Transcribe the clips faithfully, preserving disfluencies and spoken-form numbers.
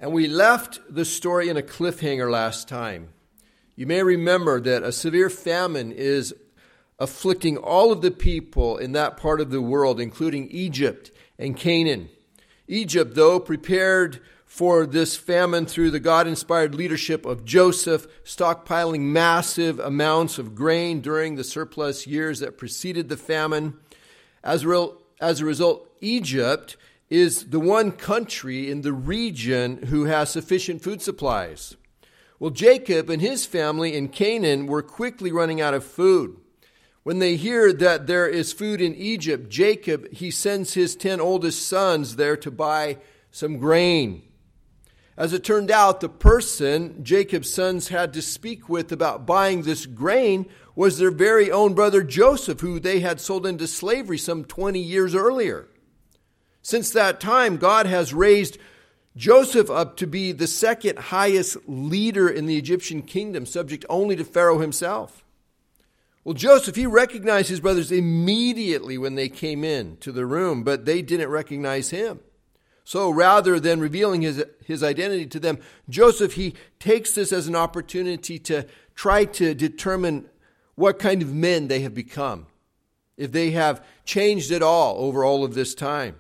And we left the story in a cliffhanger last time. You may remember that a severe famine is afflicting all of the people in that part of the world, including Egypt and Canaan. Egypt, though, prepared for this famine through the God-inspired leadership of Joseph, stockpiling massive amounts of grain during the surplus years that preceded the famine. As a, real, as a result, Egypt is the one country in the region who has sufficient food supplies. Well, Jacob and his family in Canaan were quickly running out of food. When they hear that there is food in Egypt, Jacob, he sends his ten oldest sons there to buy some grain. As it turned out, the person Jacob's sons had to speak with about buying this grain was their very own brother Joseph, who they had sold into slavery some twenty years earlier. Since that time, God has raised Joseph up to be the second highest leader in the Egyptian kingdom, subject only to Pharaoh himself. Well, Joseph, he recognized his brothers immediately when they came in to the room, but they didn't recognize him. So rather than revealing his, his identity to them, Joseph, he takes this as an opportunity to try to determine what kind of men they have become, if they have changed at all over all of this time.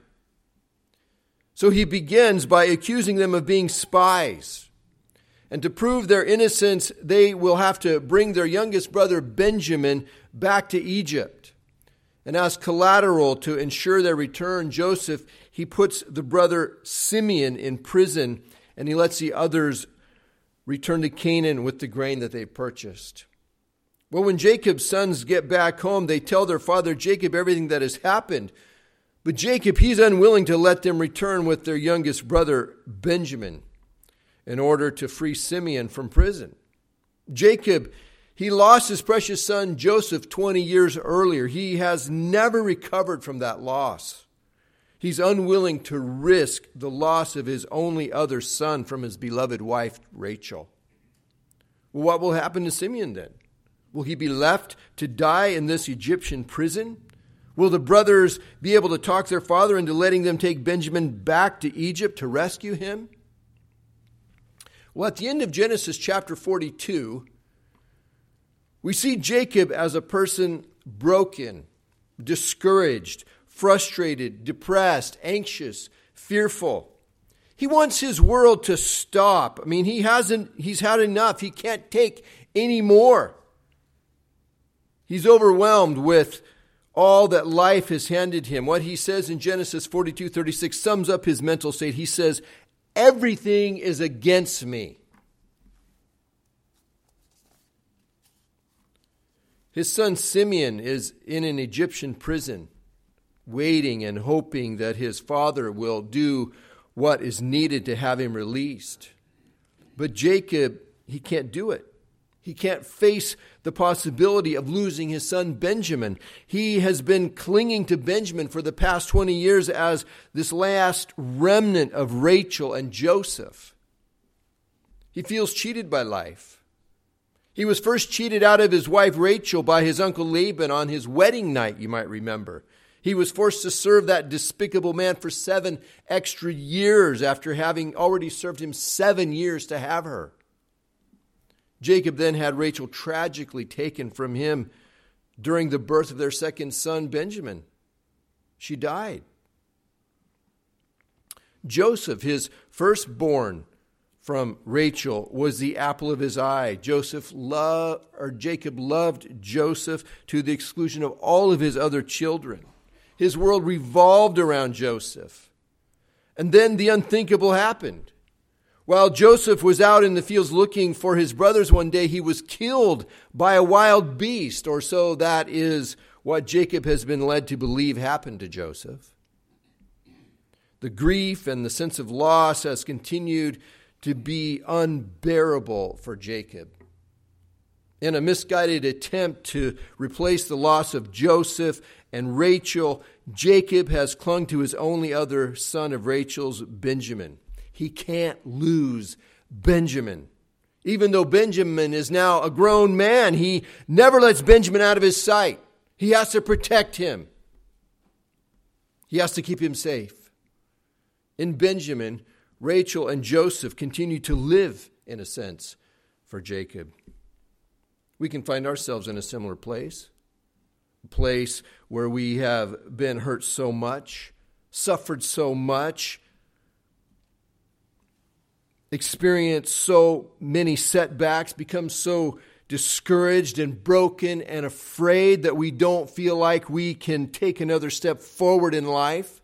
So he begins by accusing them of being spies. And to prove their innocence, they will have to bring their youngest brother Benjamin back to Egypt. And as collateral to ensure their return, Joseph, he puts the brother Simeon in prison, and he lets the others return to Canaan with the grain that they purchased. Well, when Jacob's sons get back home, they tell their father Jacob everything that has happened. But Jacob, he's unwilling to let them return with their youngest brother Benjamin in order to free Simeon from prison. Jacob, he lost his precious son Joseph twenty years earlier. He has never recovered from that loss. He's unwilling to risk the loss of his only other son from his beloved wife, Rachel. Well, what will happen to Simeon then? Will he be left to die in this Egyptian prison? Will the brothers be able to talk their father into letting them take Benjamin back to Egypt to rescue him? Well, at the end of Genesis chapter forty-two, we see Jacob as a person broken, discouraged, frustrated, depressed, anxious, fearful. He wants his world to stop. I mean, he hasn't, he's had enough. He can't take any more. He's overwhelmed with all that life has handed him. What he says in Genesis forty-two thirty-six sums up his mental state. He says, everything is against me. His son Simeon is in an Egyptian prison, waiting and hoping that his father will do what is needed to have him released. But Jacob, he can't do it. He can't face the possibility of losing his son Benjamin. He has been clinging to Benjamin for the past twenty years as this last remnant of Rachel and Joseph. He feels cheated by life. He was first cheated out of his wife Rachel by his uncle Laban on his wedding night, you might remember. He was forced to serve that despicable man for seven extra years after having already served him seven years to have her. Jacob then had Rachel tragically taken from him during the birth of their second son, Benjamin. She died. Joseph, his firstborn from Rachel, was the apple of his eye. Joseph loved, or Jacob loved Joseph to the exclusion of all of his other children. His world revolved around Joseph. And then the unthinkable happened. While Joseph was out in the fields looking for his brothers one day, he was killed by a wild beast, or so that is what Jacob has been led to believe happened to Joseph. The grief and the sense of loss has continued to be unbearable for Jacob. In a misguided attempt to replace the loss of Joseph and Rachel, Jacob has clung to his only other son of Rachel's, Benjamin. He can't lose Benjamin. Even though Benjamin is now a grown man, he never lets Benjamin out of his sight. He has to protect him. He has to keep him safe. In Benjamin, Rachel and Joseph continue to live, in a sense, for Jacob. We can find ourselves in a similar place, a place where we have been hurt so much, suffered so much, experienced so many setbacks, become so discouraged and broken and afraid that we don't feel like we can take another step forward in life.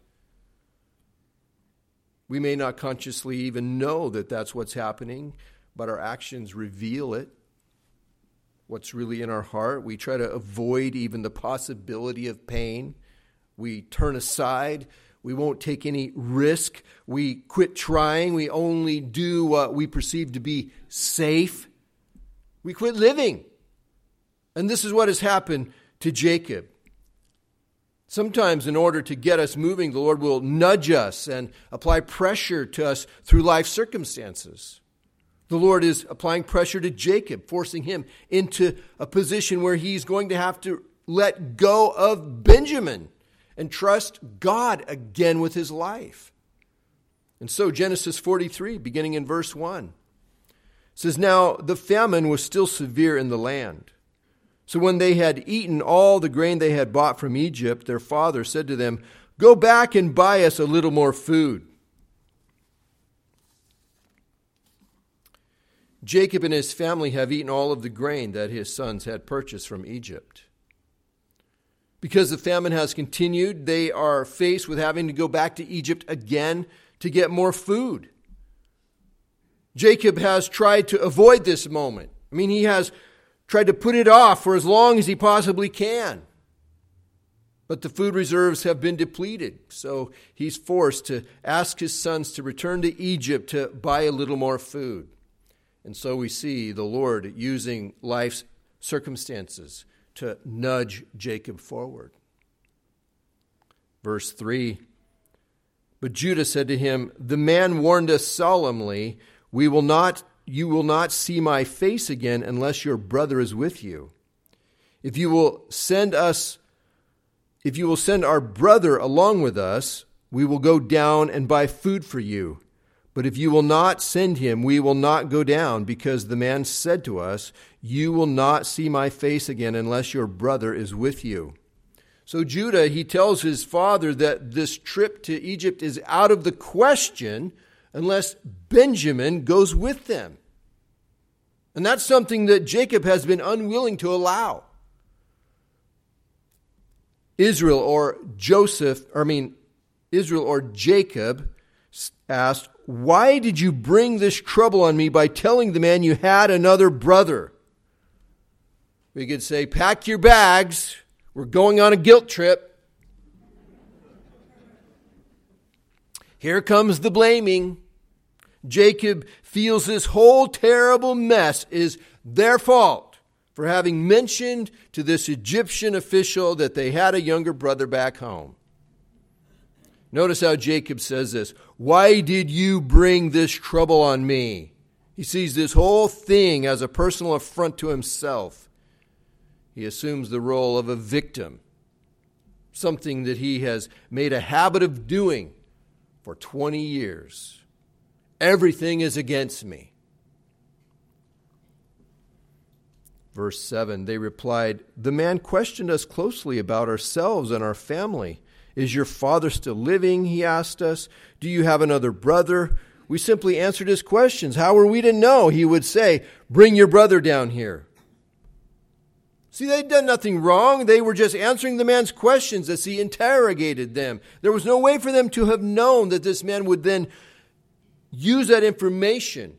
We may not consciously even know that that's what's happening, but our actions reveal it. What's really in our heart. We try to avoid even the possibility of pain. We turn aside. We won't take any risk. We quit trying. We only do what we perceive to be safe. We quit living. And this is what has happened to Jacob. Sometimes in order to get us moving, the Lord will nudge us and apply pressure to us through life circumstances. The Lord is applying pressure to Jacob, forcing him into a position where he's going to have to let go of Benjamin and trust God again with his life. And so Genesis forty-three, beginning in verse one, says, "Now the famine was still severe in the land. So when they had eaten all the grain they had bought from Egypt, their father said to them, 'Go back and buy us a little more food.' Jacob and his family have eaten all of the grain that his sons had purchased from Egypt. Because the famine has continued, they are faced with having to go back to Egypt again to get more food. Jacob has tried to avoid this moment. I mean, he has tried to put it off for as long as he possibly can. But the food reserves have been depleted, so he's forced to ask his sons to return to Egypt to buy a little more food. And so we see the Lord using life's circumstances to nudge Jacob forward. Verse three, "But Judah said to him, 'The man warned us solemnly, we will not, you will not see my face again unless your brother is with you. If you will send us, if you will send our brother along with us, we will go down and buy food for you. But if you will not send him, we will not go down, because the man said to us, you will not see my face again unless your brother is with you.'" So Judah, he tells his father that this trip to Egypt is out of the question unless Benjamin goes with them. And that's something that Jacob has been unwilling to allow. Israel or Joseph, I mean, Israel or Jacob asked, "Why did you bring this trouble on me by telling the man you had another brother?" We could say, "Pack your bags. We're going on a guilt trip." Here comes the blaming. Jacob feels this whole terrible mess is their fault for having mentioned to this Egyptian official that they had a younger brother back home. Notice how Jacob says this. "Why did you bring this trouble on me?" He sees this whole thing as a personal affront to himself. He assumes the role of a victim, something that he has made a habit of doing for twenty years. Everything is against me. Verse seven, they replied, "The man questioned us closely about ourselves and our family. 'Is your father still living?' he asked us. 'Do you have another brother?' We simply answered his questions. How were we to know?" He would say, "Bring your brother down here." See, they'd done nothing wrong. They were just answering the man's questions as he interrogated them. There was no way for them to have known that this man would then use that information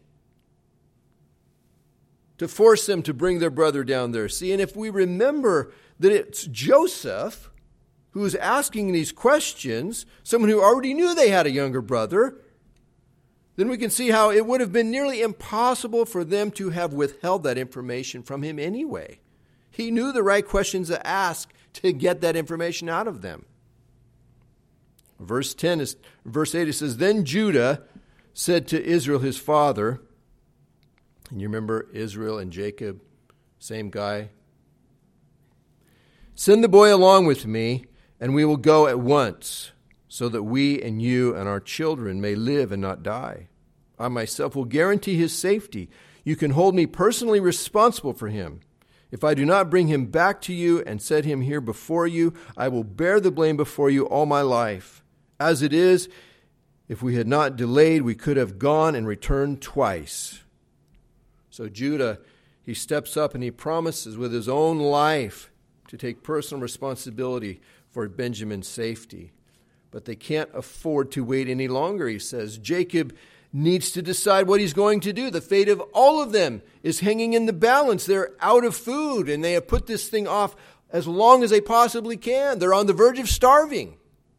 to force them to bring their brother down there. See, and if we remember that it's Joseph who is asking these questions, someone who already knew they had a younger brother, then we can see how it would have been nearly impossible for them to have withheld that information from him anyway. He knew the right questions to ask to get that information out of them. Verse ten is, verse eight, it says, "Then Judah said to Israel his father," and you remember Israel and Jacob, same guy, "Send the boy along with me, and we will go at once, so that we and you and our children may live and not die. I myself will guarantee his safety. You can hold me personally responsible for him. If I do not bring him back to you and set him here before you, I will bear the blame before you all my life. As it is, if we had not delayed, we could have gone and returned twice." So Judah, he steps up and he promises with his own life to take personal responsibility for Benjamin's safety. But they can't afford to wait any longer, he says. Jacob needs to decide what he's going to do. The fate of all of them is hanging in the balance. They're out of food, and they have put this thing off as long as they possibly can. They're on the verge of starving.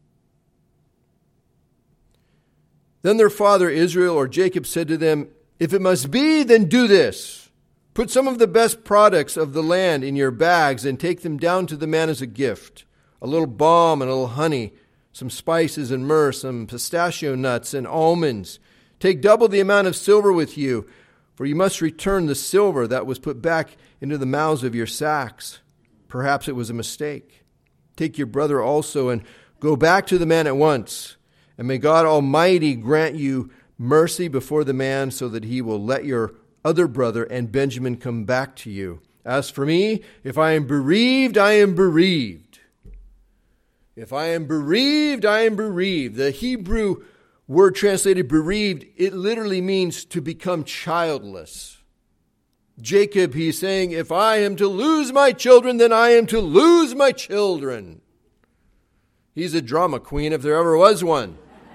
Then their father Israel or Jacob said to them, "If it must be, then do this. Put some of the best products of the land in your bags and take them down to the man as a gift. A little balm and a little honey, some spices and myrrh, some pistachio nuts and almonds. Take double the amount of silver with you, for you must return the silver that was put back into the mouths of your sacks. Perhaps it was a mistake. Take your brother also and go back to the man at once. And may God Almighty grant you mercy before the man so that he will let your other brother and Benjamin come back to you. As for me, if I am bereaved, I am bereaved. If I am bereaved, I am bereaved." The Hebrew word translated bereaved, it literally means to become childless. Jacob, he's saying, if I am to lose my children, then I am to lose my children. He's a drama queen if there ever was one.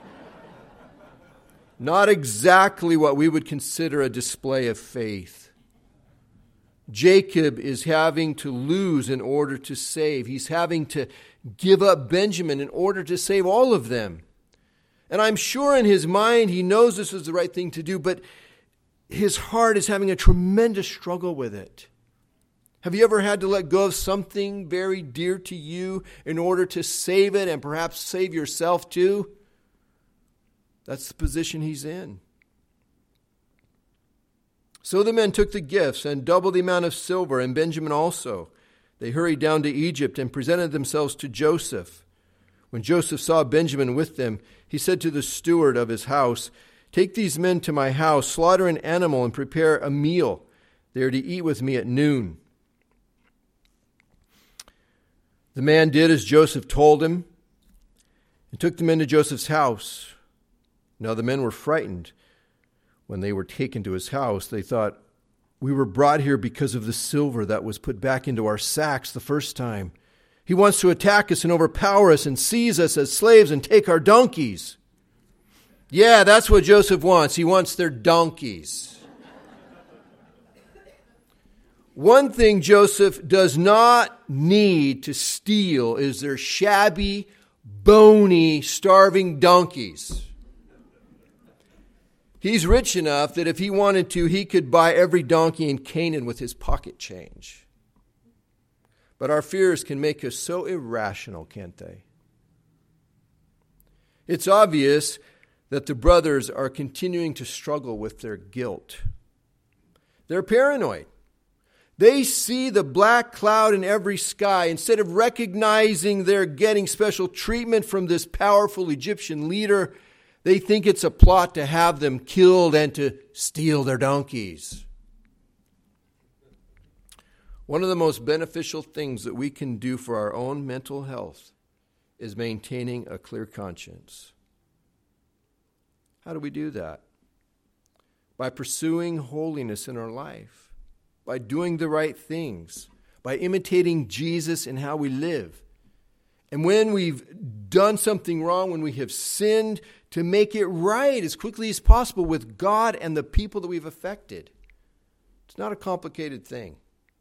Not exactly what we would consider a display of faith. Jacob is having to lose in order to save. He's having to give up Benjamin in order to save all of them. And I'm sure in his mind he knows this is the right thing to do, but his heart is having a tremendous struggle with it. Have you ever had to let go of something very dear to you in order to save it and perhaps save yourself too? That's the position he's in. So the men took the gifts and double the amount of silver, and Benjamin also. They hurried down to Egypt and presented themselves to Joseph. When Joseph saw Benjamin with them, he said to the steward of his house, "Take these men to my house, slaughter an animal, and prepare a meal. They are to eat with me at noon." The man did as Joseph told him and took the men to Joseph's house. Now the men were frightened. When they were taken to his house, they thought, "We were brought here because of the silver that was put back into our sacks the first time. He wants to attack us and overpower us and seize us as slaves and take our donkeys." Yeah, that's what Joseph wants. He wants their donkeys. One thing Joseph does not need to steal is their shabby, bony, starving donkeys. He's rich enough that if he wanted to, he could buy every donkey in Canaan with his pocket change. But our fears can make us so irrational, can't they? It's obvious that the brothers are continuing to struggle with their guilt. They're paranoid. They see the black cloud in every sky. Instead of recognizing they're getting special treatment from this powerful Egyptian leader, they think it's a plot to have them killed and to steal their donkeys. One of the most beneficial things that we can do for our own mental health is maintaining a clear conscience. How do we do that? By pursuing holiness in our life, by doing the right things, by imitating Jesus in how we live. And when we've done something wrong, when we have sinned, to make it right as quickly as possible with God and the people that we've affected. It's not a complicated thing.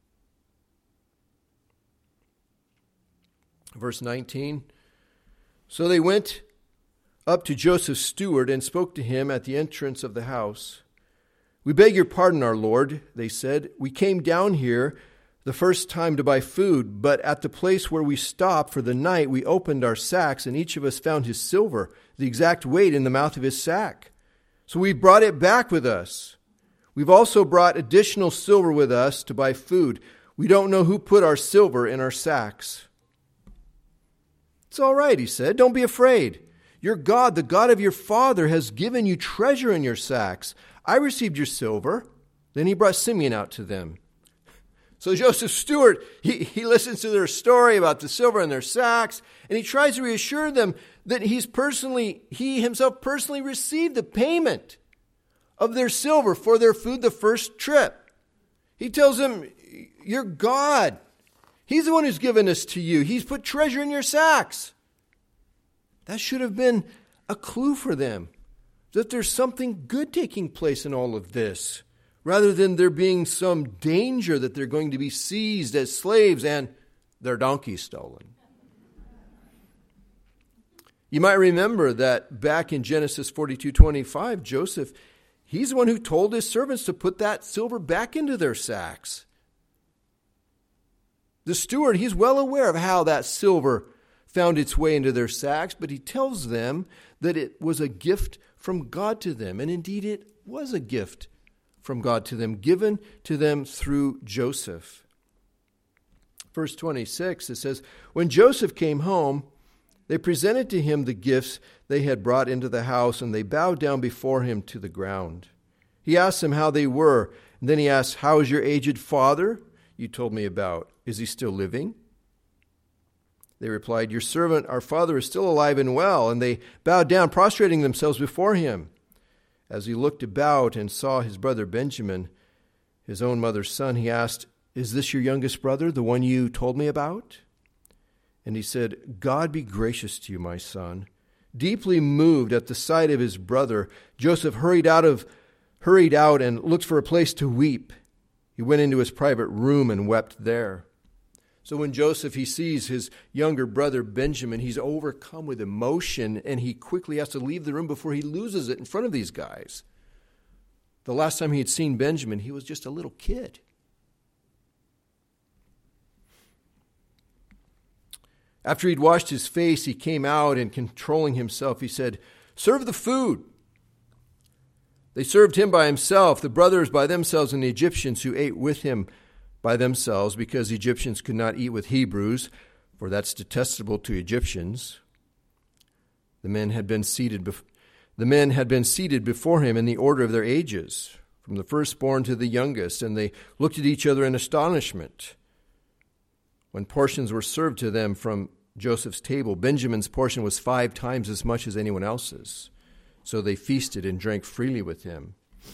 Verse nineteen, so they went up to Joseph's steward and spoke to him at the entrance of the house. "We beg your pardon, our lord," they said. "We came down here the first time to buy food, but at the place where we stopped for the night, we opened our sacks, and each of us found his silver, the exact weight, in the mouth of his sack. So we brought it back with us. We've also brought additional silver with us to buy food. We don't know who put our silver in our sacks." "It's all right," he said. "Don't be afraid. Your God, the God of your father, has given you treasure in your sacks. I received your silver." Then he brought Simeon out to them. So Joseph's steward, he, he listens to their story about the silver in their sacks, and he tries to reassure them that he's personally, he himself personally received the payment of their silver for their food the first trip. He tells them, "Your God, He's the one who's given this to you. He's put treasure in your sacks." That should have been a clue for them, that there's something good taking place in all of this, rather than there being some danger that they're going to be seized as slaves and their donkeys stolen. You might remember that back in Genesis forty-two twenty-five, Joseph, he's the one who told his servants to put that silver back into their sacks. The steward, he's well aware of how that silver found its way into their sacks, but he tells them that it was a gift from God to them. And indeed, it was a gift from God to them, given to them through Joseph. Verse twenty-six, it says, "When Joseph came home, they presented to him the gifts they had brought into the house, and they bowed down before him to the ground. He asked them how they were, and then he asked, 'How is your aged father you told me about? Is he still living?' They replied, 'Your servant, our father, is still alive and well.' And they bowed down, prostrating themselves before him. As he looked about and saw his brother Benjamin, his own mother's son, he asked, 'Is this your youngest brother, the one you told me about?' And he said, 'God be gracious to you, my son.' Deeply moved at the sight of his brother, Joseph hurried out of hurried out and looked for a place to weep. He went into his private room and wept there." So when Joseph, he sees his younger brother Benjamin, he's overcome with emotion, and he quickly has to leave the room before he loses it in front of these guys. The last time he had seen Benjamin, he was just a little kid. After he'd washed his face, he came out, and controlling himself, he said, "Serve the food." They served him by himself, the brothers by themselves, and the Egyptians who ate with him by themselves, because the Egyptians could not eat with Hebrews, for that's detestable to Egyptians. The men had been seated bef- the men had been seated before him in the order of their ages, from the firstborn to the youngest, and they looked at each other in astonishment. When portions were served to them from Joseph's table, Benjamin's portion was five times as much as anyone else's. So they feasted and drank freely with him.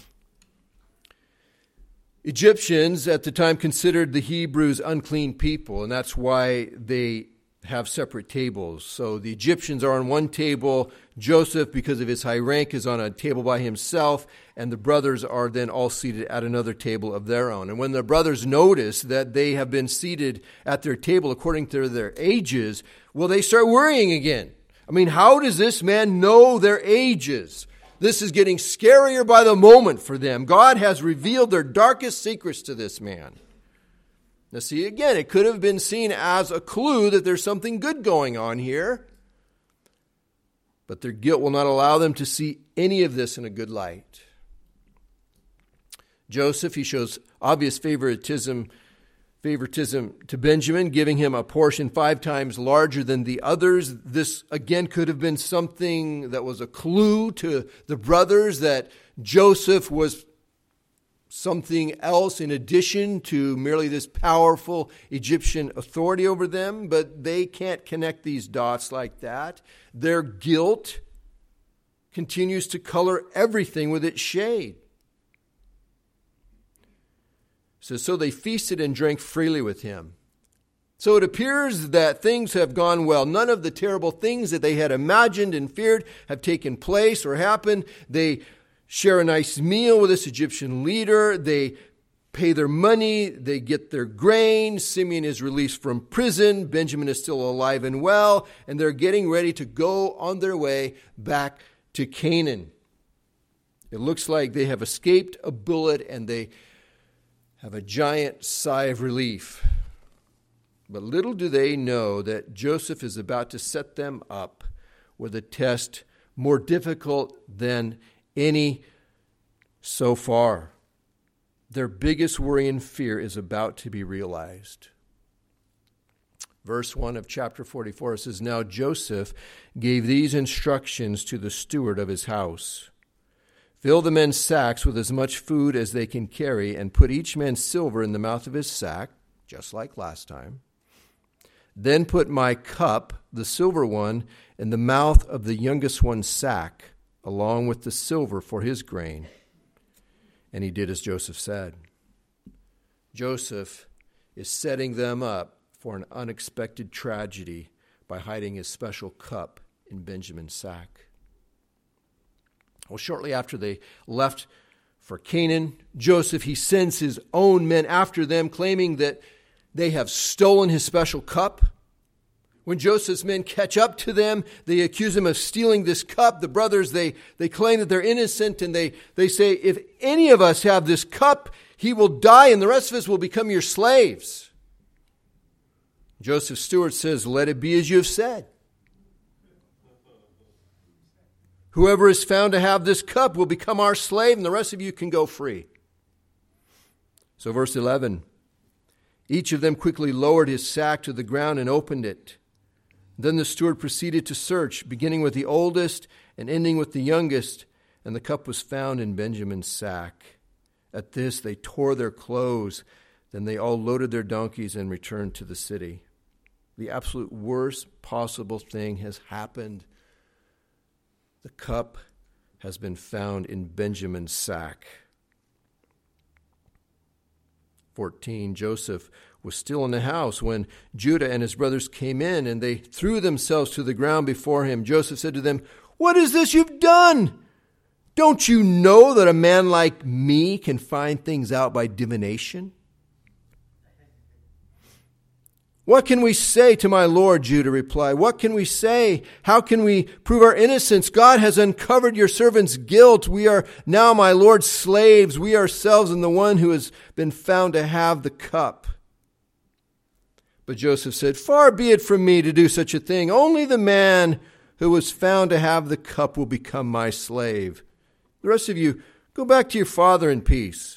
Egyptians at the time considered the Hebrews unclean people, and that's why they have separate tables. So the Egyptians are on one table. Joseph, because of his high rank, is on a table by himself, and the brothers are then all seated at another table of their own. And when the brothers notice that they have been seated at their table according to their ages, well, they start worrying again. I mean, how does this man know their ages? This is getting scarier by the moment for them. God has revealed their darkest secrets to this man. Now see, again, it could have been seen as a clue that there's something good going on here. But their guilt will not allow them to see any of this in a good light. Joseph, he shows obvious favoritism favoritism to Benjamin, giving him a portion five times larger than the others. This, again, could have been something that was a clue to the brothers that Joseph was something else in addition to merely this powerful Egyptian authority over them, but they can't connect these dots like that. Their guilt continues to color everything with its shade. So, so they feasted and drank freely with him. So it appears that things have gone well. None of the terrible things that they had imagined and feared have taken place or happened. They share a nice meal with this Egyptian leader. They pay their money. They get their grain. Simeon is released from prison. Benjamin is still alive and well. And they're getting ready to go on their way back to Canaan. It looks like they have escaped a bullet, and they have a giant sigh of relief. But little do they know that Joseph is about to set them up with a test more difficult than any so far. Their biggest worry and fear is about to be realized. Verse one of chapter forty-four says, "Now Joseph gave these instructions to the steward of his house. Fill the men's sacks with as much food as they can carry, and put each man's silver in the mouth of his sack," just like last time. "Then put my cup, the silver one, in the mouth of the youngest one's sack, along with the silver for his grain." And he did as Joseph said. Joseph is setting them up for an unexpected tragedy by hiding his special cup in Benjamin's sack. Well, shortly after they left for Canaan, Joseph, he sends his own men after them, claiming that they have stolen his special cup. When Joseph's men catch up to them, they accuse him of stealing this cup. The brothers, they, they claim that they're innocent, and they, they say, "If any of us have this cup, he will die, and the rest of us will become your slaves." Joseph's steward says, "Let it be as you have said. Whoever is found to have this cup will become our slave, and the rest of you can go free." So verse eleven, "Each of them quickly lowered his sack to the ground and opened it. Then the steward proceeded to search, beginning with the oldest and ending with the youngest, and the cup was found in Benjamin's sack. At this they tore their clothes. Then they all loaded their donkeys and returned to the city." The absolute worst possible thing has happened. The cup has been found in Benjamin's sack. fourteen, Joseph was still in the house when Judah and his brothers came in, and they threw themselves to the ground before him. Joseph said to them, "What is this you've done? Don't you know that a man like me can find things out by divination? What can we say to my lord?" Judah replied. "What can we say? How can we prove our innocence? God has uncovered your servant's guilt. We are now my lord's slaves, we ourselves and the one who has been found to have the cup." But Joseph said, "Far be it from me to do such a thing. Only the man who was found to have the cup will become my slave. The rest of you, go back to your father in peace."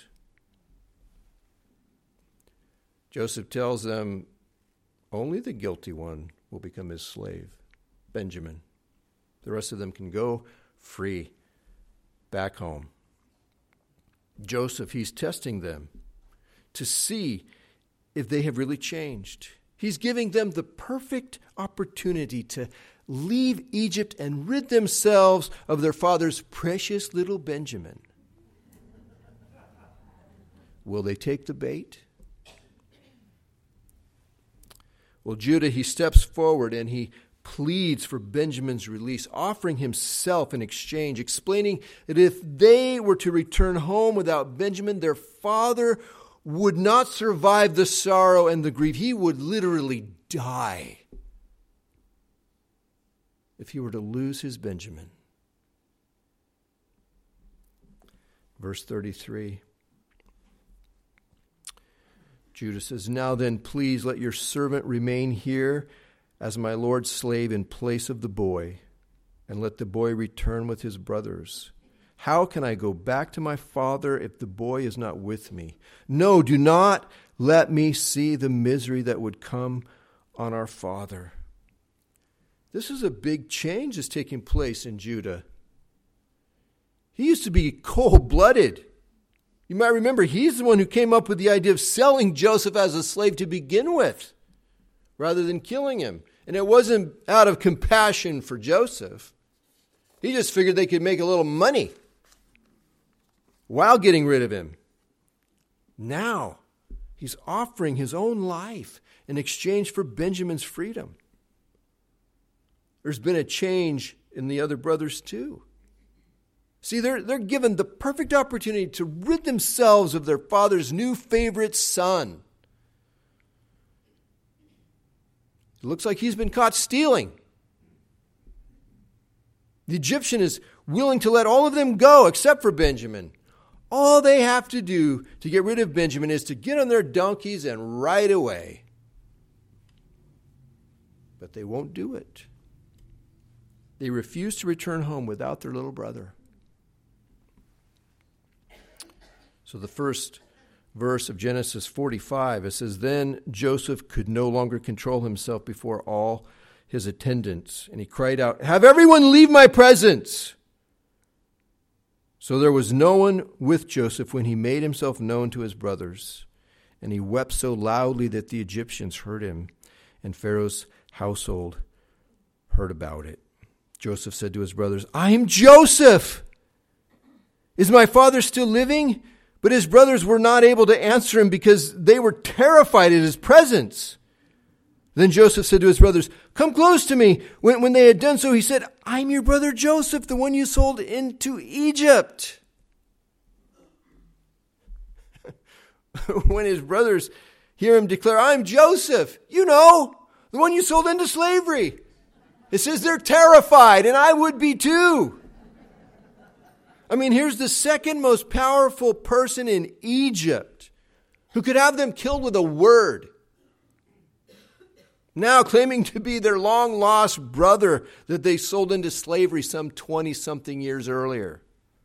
Joseph tells them, only the guilty one will become his slave, Benjamin. The rest of them can go free back home. Joseph, he's testing them to see if they have really changed. He's giving them the perfect opportunity to leave Egypt and rid themselves of their father's precious little Benjamin. Will they take the bait? Well, Judah, he steps forward and he pleads for Benjamin's release, offering himself in exchange, explaining that if they were to return home without Benjamin, their father would not survive the sorrow and the grief. He would literally die if he were to lose his Benjamin. Verse thirty-three. Judah says, "Now then, please let your servant remain here as my lord's slave in place of the boy, and let the boy return with his brothers. How can I go back to my father if the boy is not with me? No, do not let me see the misery that would come on our father." This is a big change that's taking place in Judah. He used to be cold-blooded. You might remember he's the one who came up with the idea of selling Joseph as a slave to begin with, rather than killing him. And it wasn't out of compassion for Joseph. He just figured they could make a little money while getting rid of him. Now, he's offering his own life in exchange for Benjamin's freedom. There's been a change in the other brothers too. See, they're, they're given the perfect opportunity to rid themselves of their father's new favorite son. It looks like he's been caught stealing. The Egyptian is willing to let all of them go except for Benjamin. All they have to do to get rid of Benjamin is to get on their donkeys and ride away. But they won't do it. They refuse to return home without their little brother. So the first verse of Genesis forty-five. It says, "Then Joseph could no longer control himself before all his attendants, and he cried out, 'Have everyone leave my presence!' So there was no one with Joseph when he made himself known to his brothers. And he wept so loudly that the Egyptians heard him, and Pharaoh's household heard about it. Joseph said to his brothers, 'I am Joseph! Is my father still living?' But his brothers were not able to answer him because they were terrified at his presence. Then Joseph said to his brothers, 'Come close to me.' When, when they had done so, he said, 'I'm your brother Joseph, the one you sold into Egypt.'" When his brothers hear him declare, "I'm Joseph, you know, the one you sold into slavery," it says they're terrified, and I would be too. I mean, here's the second most powerful person in Egypt who could have them killed with a word, now claiming to be their long-lost brother that they sold into slavery some twenty-something years earlier.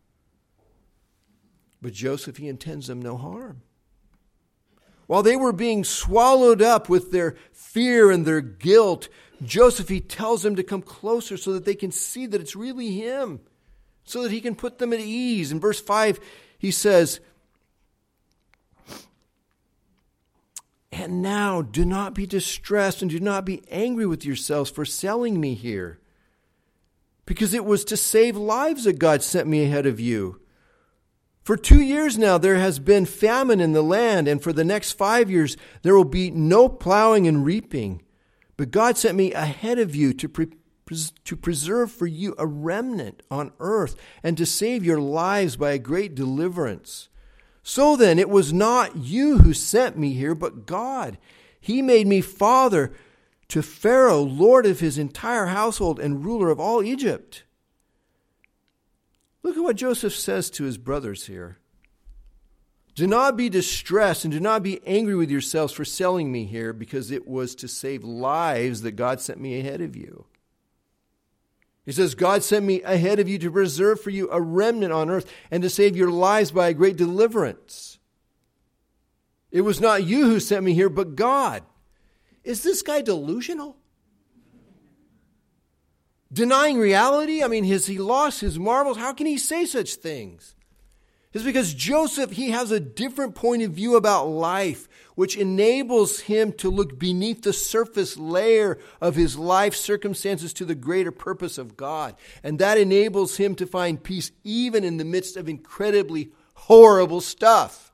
But Joseph, he intends them no harm. While they were being swallowed up with their fear and their guilt, Joseph, he tells them to come closer so that they can see that it's really him, so that he can put them at ease. In verse five, he says, "And now do not be distressed and do not be angry with yourselves for selling me here, because it was to save lives that God sent me ahead of you. For two years now there has been famine in the land, and for the next five years there will be no plowing and reaping. But God sent me ahead of you to pre- to preserve for you a remnant on earth and to save your lives by a great deliverance. So then, it was not you who sent me here, but God. He made me father to Pharaoh, lord of his entire household and ruler of all Egypt." Look at what Joseph says to his brothers here. "Do not be distressed and do not be angry with yourselves for selling me here, because it was to save lives that God sent me ahead of you." He says, "God sent me ahead of you to preserve for you a remnant on earth and to save your lives by a great deliverance. It was not you who sent me here, but God." Is this guy delusional? Denying reality? I mean, has he lost his marbles? How can he say such things? It's because Joseph, he has a different point of view about life, which enables him to look beneath the surface layer of his life circumstances to the greater purpose of God. And that enables him to find peace even in the midst of incredibly horrible stuff.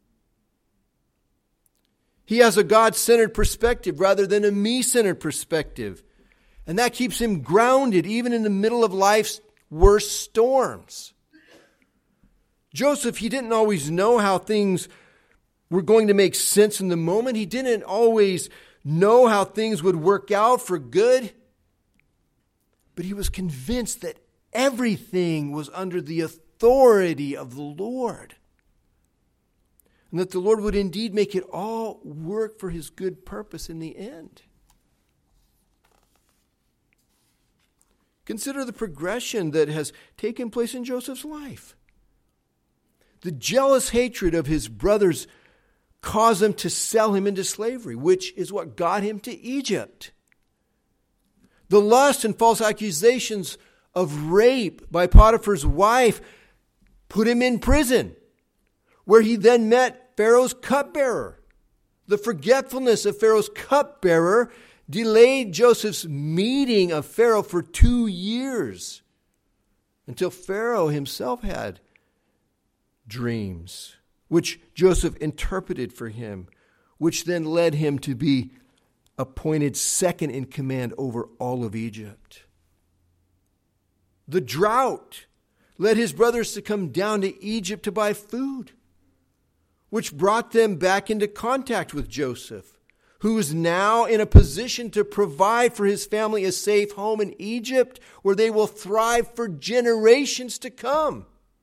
He has a God-centered perspective rather than a me-centered perspective. And that keeps him grounded even in the middle of life's worst storms. Joseph, he didn't always know how things were going to make sense in the moment. He didn't always know how things would work out for good. But he was convinced that everything was under the authority of the Lord. And that the Lord would indeed make it all work for his good purpose in the end. Consider the progression that has taken place in Joseph's life. The jealous hatred of his brothers caused them to sell him into slavery, which is what got him to Egypt. The lust and false accusations of rape by Potiphar's wife put him in prison, where he then met Pharaoh's cupbearer. The forgetfulness of Pharaoh's cupbearer delayed Joseph's meeting of Pharaoh for two years until Pharaoh himself had dreams, which Joseph interpreted for him, which then led him to be appointed second in command over all of Egypt. The drought led his brothers to come down to Egypt to buy food, which brought them back into contact with Joseph, who is now in a position to provide for his family a safe home in Egypt where they will thrive for generations to come.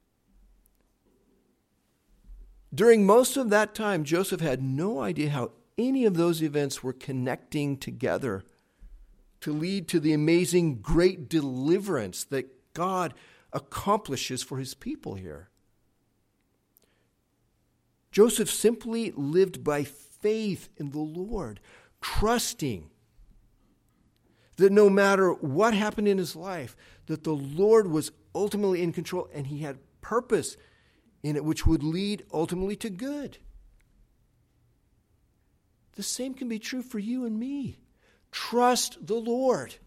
During most of that time, Joseph had no idea how any of those events were connecting together to lead to the amazing great deliverance that God accomplishes for his people here. Joseph simply lived by faith in the Lord, trusting that no matter what happened in his life, that the Lord was ultimately in control and he had purpose in it which would lead ultimately to good. The same can be true for you and me. Trust the Lord.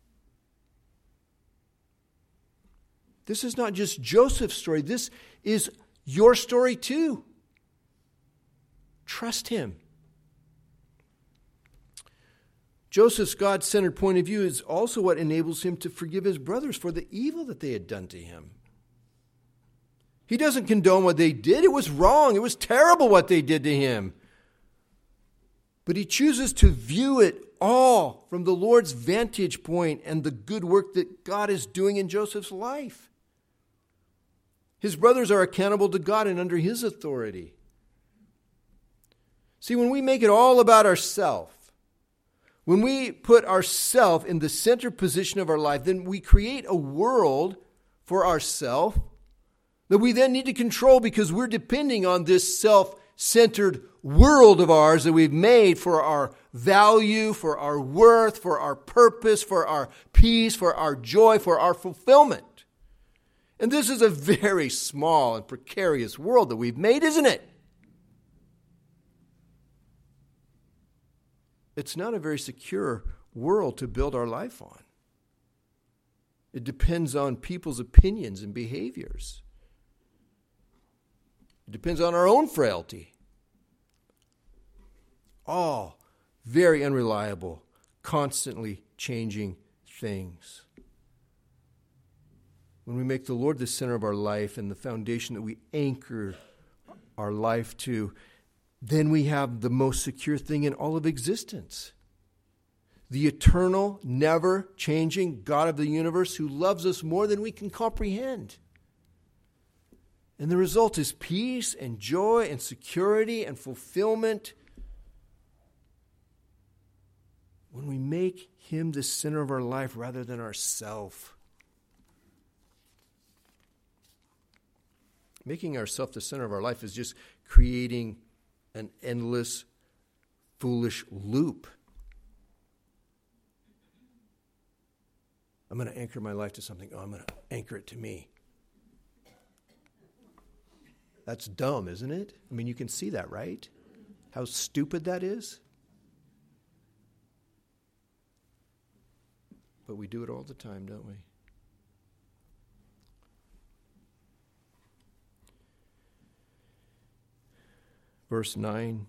This is not just Joseph's story. This is your story too. Trust him. Joseph's God-centered point of view is also what enables him to forgive his brothers for the evil that they had done to him. He doesn't condone what they did. It was wrong. It was terrible what they did to him. But he chooses to view it all from the Lord's vantage point and the good work that God is doing in Joseph's life. His brothers are accountable to God and under his authority. See, when we make it all about ourselves, when we put ourselves in the center position of our life, then we create a world for ourselves that we then need to control because we're depending on this self-centered world of ours that we've made for our value, for our worth, for our purpose, for our peace, for our joy, for our fulfillment. And this is a very small and precarious world that we've made, isn't it? It's not a very secure world to build our life on. It depends on people's opinions and behaviors. It depends on our own frailty. All very unreliable, constantly changing things. When we make the Lord the center of our life and the foundation that we anchor our life to, then we have the most secure thing in all of existence. The eternal, never-changing God of the universe who loves us more than we can comprehend. And the result is peace and joy and security and fulfillment when we make him the center of our life rather than ourself. Making ourselves the center of our life is just creating an endless, foolish loop. I'm going to anchor my life to something. Oh, I'm going to anchor it to me. That's dumb, isn't it? I mean, you can see that, right? How stupid that is. But we do it all the time, don't we? Verse nine.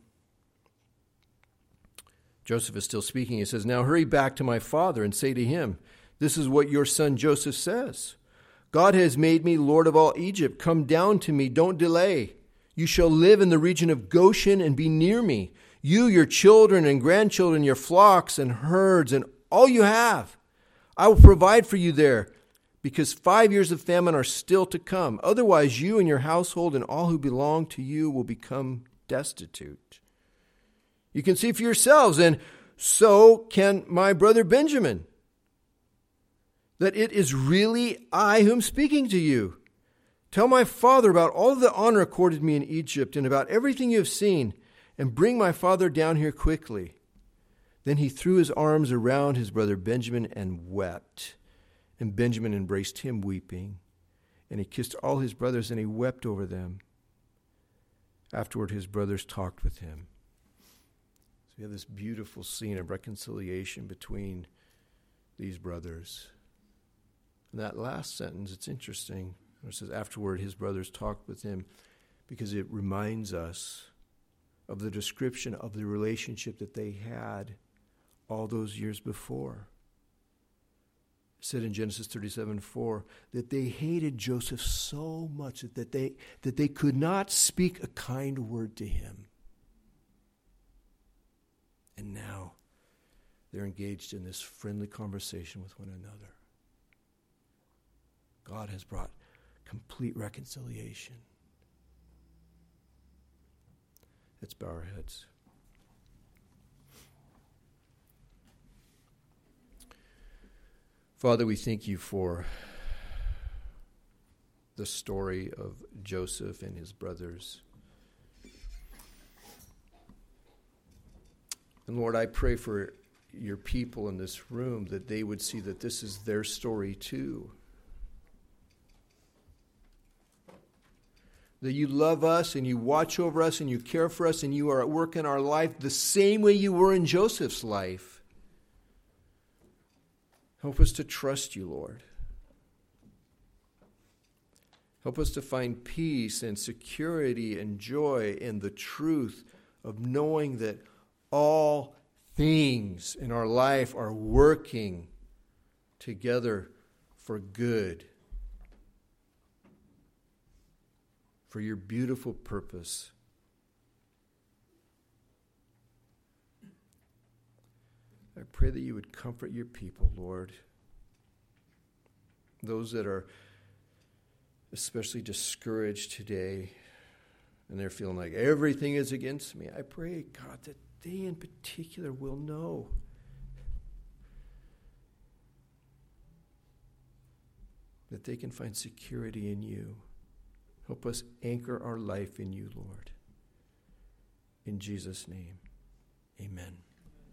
Joseph is still speaking. He says, "Now hurry back to my father and say to him, this is what your son Joseph says. God has made me Lord of all Egypt. Come down to me. Don't delay. You shall live in the region of Goshen and be near me. You, your children and grandchildren, your flocks and herds, and all you have. I will provide for you there, because five years of famine are still to come. Otherwise, you and your household and all who belong to you will become destitute. You can see for yourselves, and so can my brother Benjamin, that it is really I who am speaking to you. Tell my father about all the honor accorded me in Egypt and about everything you have seen, and bring my father down here quickly." Then he threw his arms around his brother Benjamin and wept. And Benjamin embraced him weeping. And he kissed all his brothers and he wept over them. Afterward, his brothers talked with him. So we have this beautiful scene of reconciliation between these brothers. In that last sentence, it's interesting. It says, afterward, his brothers talked with him, because it reminds us of the description of the relationship that they had all those years before. It said in Genesis thirty-seven four that they hated Joseph so much that, that, they, that they could not speak a kind word to him. And now they're engaged in this friendly conversation with one another. God has brought complete reconciliation. Let's bow our heads. Father, we thank you for the story of Joseph and his brothers. And Lord, I pray for your people in this room that they would see that this is their story too. That you love us and you watch over us and you care for us and you are at work in our life the same way you were in Joseph's life. Help us to trust you, Lord. Help us to find peace and security and joy in the truth of knowing that all things in our life are working together for good, for your beautiful purpose. I pray that you would comfort your people, Lord. Those that are especially discouraged today and they're feeling like everything is against me. I pray, God, that they in particular will know that they can find security in you. Help us anchor our life in you, Lord. In Jesus' name, amen.